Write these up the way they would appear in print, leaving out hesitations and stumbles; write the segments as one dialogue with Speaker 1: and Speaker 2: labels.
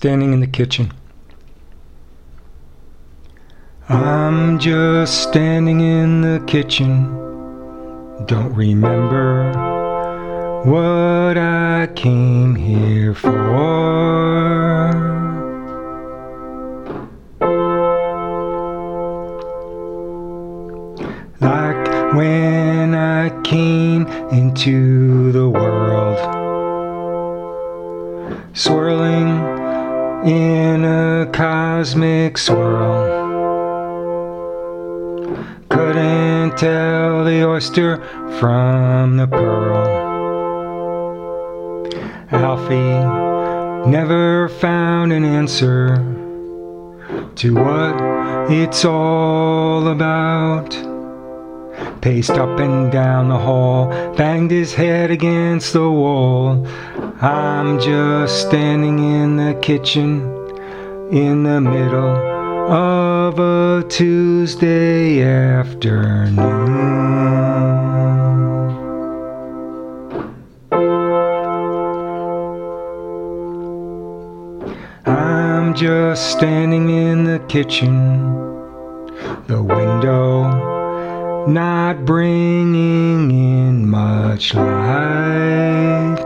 Speaker 1: standing in the kitchen. I'm just standing in the kitchen. Don't remember what I came here for. Like when I came into the world, swirling in a cosmic swirl. Couldn't tell the oyster from the pearl. Alfie never found an answer to what it's all about. Paced up and down the hall, banged his head against the wall. I'm just standing in the kitchen in the middle of a Tuesday afternoon. I'm just standing in the kitchen, the window not bringing in much light.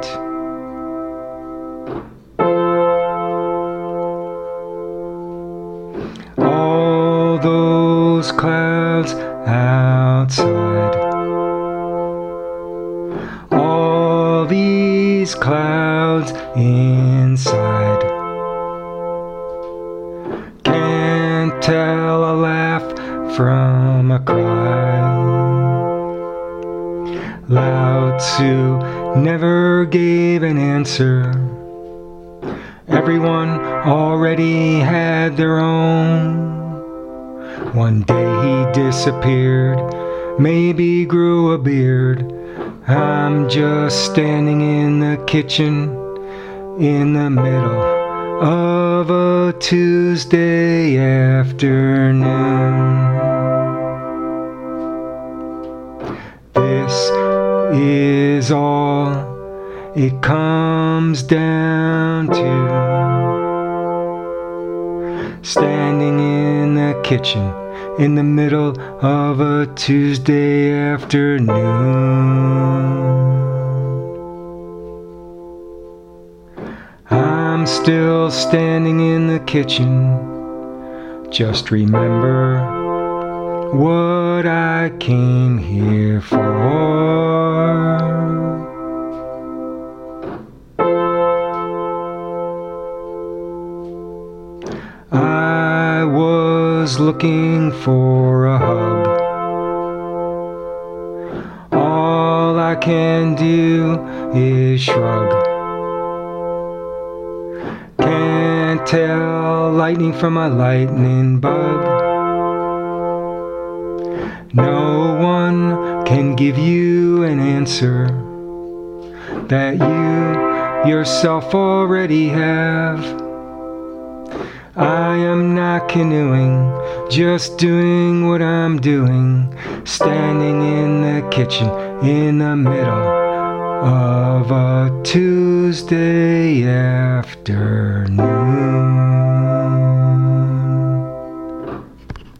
Speaker 1: All those clouds outside, all these clouds inside. Can't tell a laugh from a cry. Lao Tzu never gave an answer. Everyone already had their own. One day he disappeared, maybe grew a beard. I'm just standing in the kitchen in the middle of a Tuesday afternoon. This is all it comes down to. Standing in the kitchen in the middle of a Tuesday afternoon. I'm still standing in the kitchen. Just remember what I came here for. I was looking for a hug. All I can do is shrug. Can't tell lightning from a lightning bug. No one can give you an answer that you yourself already have. I am not canoeing, just doing what I'm doing, standing in the kitchen in the middle of a Tuesday afternoon.